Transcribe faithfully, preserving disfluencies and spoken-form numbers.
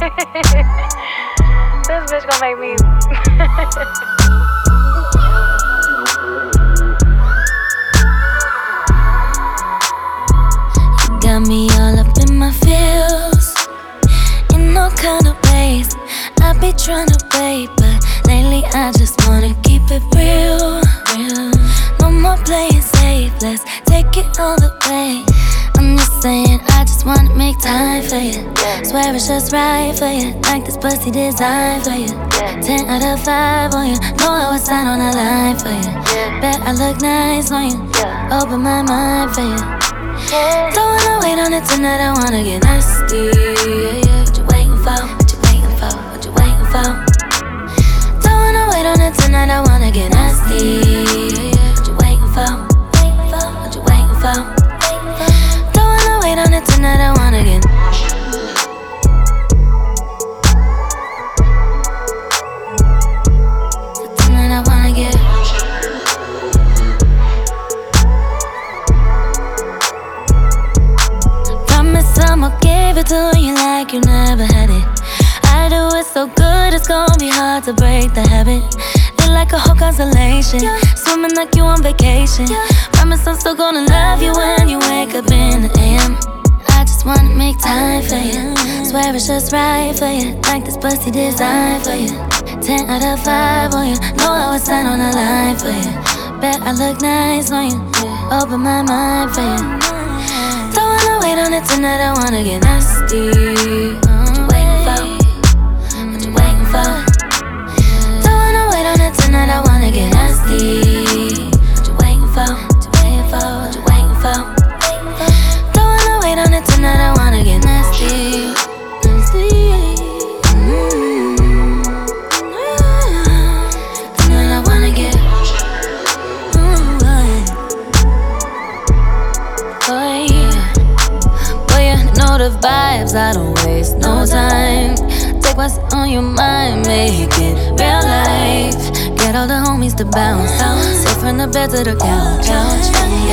This bitch gonna make me. You got me all up in my feels, in all kind of ways. I be tryna wait, but lately I just wanna keep it real, real. No more playing safe, let's take it all the way. I'm just saying, I just wanna make time for you. Swear it's just right for you, like this pussy designed for you. Ten out of five on you, know I was sign on the line for you. Bet I look nice on you, open my mind for you. Don't wanna wait on it tonight, I wanna get nasty. Yeah, yeah. What you waiting for? What you waiting for? What you waiting for? Don't wanna wait on it tonight, I wanna get nasty. Yeah, yeah. What you waiting for? Waiting for? What you waiting for? Don't wanna wait on it tonight, I wanna get. Tonight I wanna get. Promise I'ma give it to you like you never had it. I do it so good, it's gonna be hard to break the habit. Feel like a whole constellation, swimming like you on vacation. Promise I'm still gonna love you when you wake up in the A M. I just wanna make time for you. Swear it's just right for you, like this pussy designed for you. Ten out of five on you, know I was sign on the line for you. Bet I look nice on you, open my mind for you. Don't wanna wait on it tonight, I wanna get nasty. What you waiting for? What you waiting for? Don't wanna wait on it tonight, I wanna get nasty. What you waiting for? What you waiting for? What you waiting for? Don't wanna wait on it tonight, I wanna get nasty. Nasty. Mm-hmm. Tonight I wanna get. Boy, boy, you know the vibes, I don't waste no time. Take what's on your mind, make it real life. Get all the homies to bounce, sit from the bed to the couch.